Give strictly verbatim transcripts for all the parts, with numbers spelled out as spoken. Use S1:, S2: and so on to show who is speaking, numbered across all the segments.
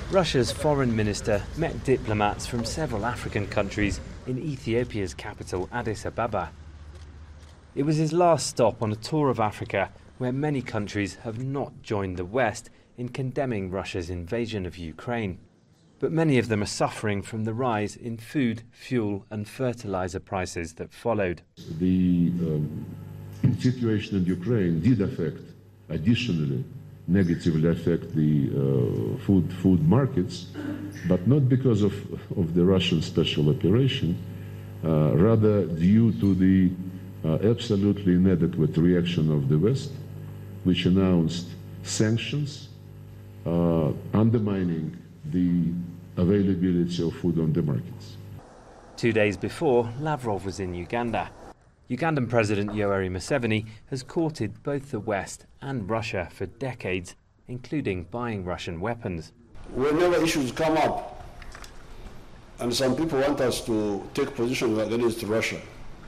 S1: Russia's foreign minister met diplomats from several African countries in Ethiopia's capital, Addis Ababa. It was his last stop on a tour of Africa, where many countries have not joined the West in condemning Russia's invasion of Ukraine. But many of them are suffering from the rise in food, fuel and fertilizer prices that followed.
S2: The um, situation in Ukraine did affect, additionally, negatively affect the uh, food food markets, but not because of, of the Russian special operation, uh, rather due to the uh, absolutely inadequate reaction of the West, which announced sanctions, uh, undermining the availability of food on the markets.
S1: Two days before, Lavrov was in Uganda. Ugandan President Yoweri Museveni has courted both the West and Russia for decades, including buying Russian weapons.
S3: Whenever issues come up, and some people want us to take positions against Russia,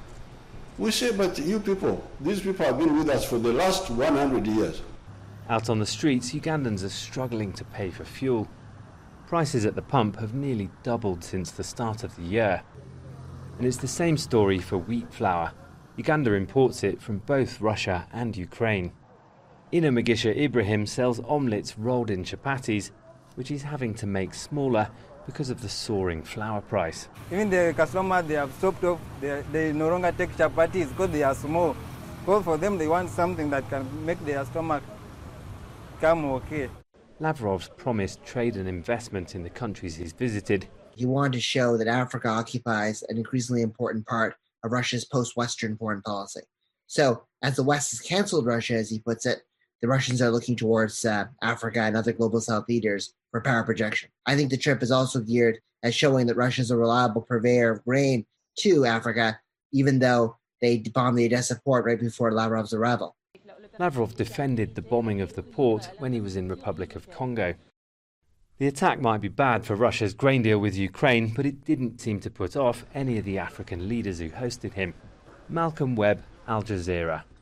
S3: we say, but you people, these people have been with us for the last one hundred years.
S1: Out on the streets, Ugandans are struggling to pay for fuel. Prices at the pump have nearly doubled since the start of the year. And it's the same story for wheat flour. Uganda imports it from both Russia and Ukraine. Ina Magisha Ibrahim sells omelettes rolled in chapatis, which he's having to make smaller because of the soaring flour price.
S4: Even the customers, they have stopped off, they, they no longer take chapatis because they are small. Because for them, they want something that can make their stomach come okay.
S1: Lavrov's promised trade and investment in the countries he's visited.
S5: He wanted to show that Africa occupies an increasingly important part of Russia's post-Western foreign policy. So, as the West has cancelled Russia, as he puts it, the Russians are looking towards uh, Africa and other global South leaders for power projection. I think the trip is also geared as showing that Russia is a reliable purveyor of grain to Africa, even though they bombed the Odessa port right before Lavrov's arrival.
S1: Lavrov defended the bombing of the port when he was in Republic of Congo. The attack might be bad for Russia's grain deal with Ukraine, but it didn't seem to put off any of the African leaders who hosted him. Malcolm Webb, Al Jazeera.